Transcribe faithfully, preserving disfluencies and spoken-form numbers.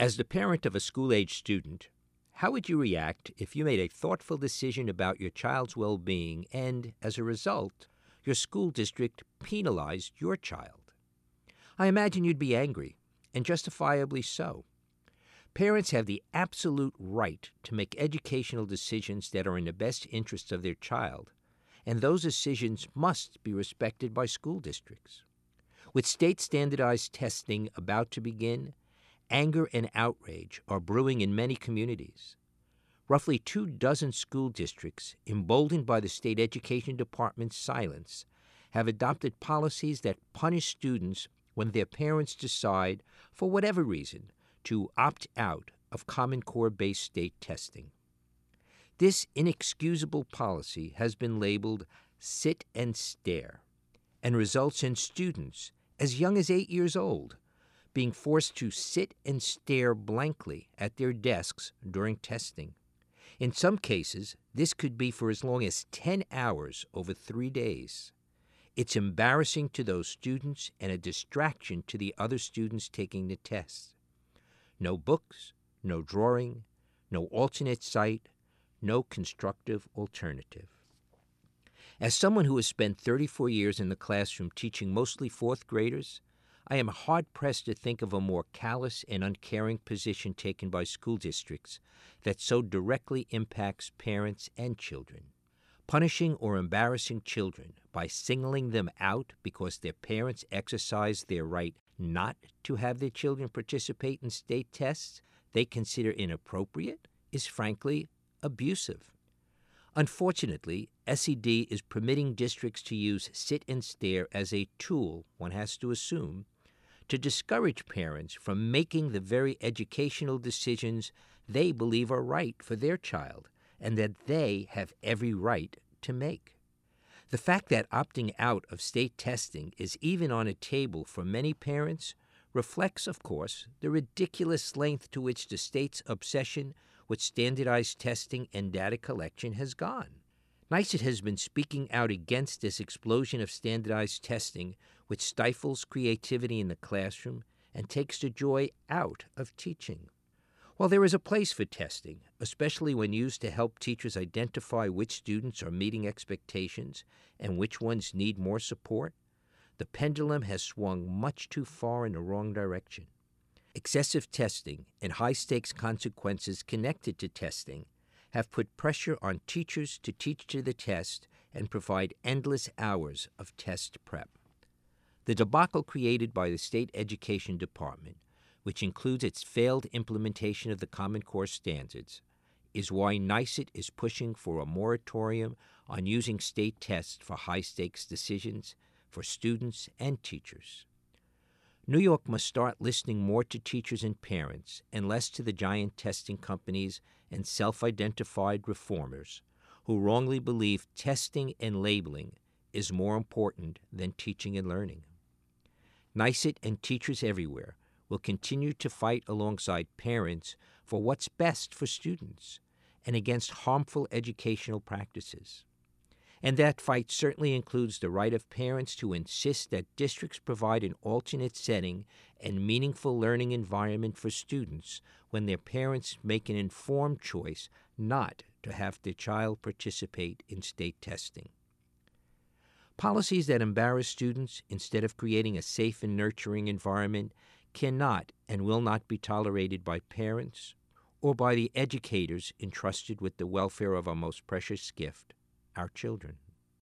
As the parent of a school-age student, how would you react if you made a thoughtful decision about your child's well-being and, as a result, your school district penalized your child? I imagine you'd be angry, and justifiably so. Parents have the absolute right to make educational decisions that are in the best interests of their child, and those decisions must be respected by school districts. With state standardized testing about to begin, anger and outrage are brewing in many communities. Roughly two dozen school districts, emboldened by the state education department's silence, have adopted policies that punish students when their parents decide, for whatever reason, to opt out of Common Core-based state testing. This inexcusable policy has been labeled sit and stare and results in students as young as eight years old being forced to sit and stare blankly at their desks during testing. In some cases, this could be for as long as ten hours over three days. It's embarrassing to those students and a distraction to the other students taking the tests. No books, no drawing, no alternate site, no constructive alternative. As someone who has spent thirty-four years in the classroom teaching mostly fourth graders, I am hard-pressed to think of a more callous and uncaring position taken by school districts that so directly impacts parents and children. Punishing or embarrassing children by singling them out because their parents exercise their right not to have their children participate in state tests they consider inappropriate is frankly abusive. Unfortunately, S E D is permitting districts to use sit and stare as a tool, one has to assume, to discourage parents from making the very educational decisions they believe are right for their child and that they have every right to make. The fact that opting out of state testing is even on a table for many parents reflects, of course, the ridiculous length to which the state's obsession with standardized testing and data collection has gone. NYSUT has been speaking out against this explosion of standardized testing, which stifles creativity in the classroom and takes the joy out of teaching. While there is a place for testing, especially when used to help teachers identify which students are meeting expectations and which ones need more support, the pendulum has swung much too far in the wrong direction. Excessive testing and high-stakes consequences connected to testing have put pressure on teachers to teach to the test and provide endless hours of test prep. The debacle created by the state education department, which includes its failed implementation of the Common Core standards, is why NYSUT is pushing for a moratorium on using state tests for high-stakes decisions for students and teachers. New York must start listening more to teachers and parents and less to the giant testing companies and self-identified reformers who wrongly believe testing and labeling is more important than teaching and learning. NYSUT and teachers everywhere will continue to fight alongside parents for what's best for students and against harmful educational practices. And that fight certainly includes the right of parents to insist that districts provide an alternate setting and meaningful learning environment for students when their parents make an informed choice not to have their child participate in state testing. Policies that embarrass students instead of creating a safe and nurturing environment cannot and will not be tolerated by parents or by the educators entrusted with the welfare of our most precious gift, our children.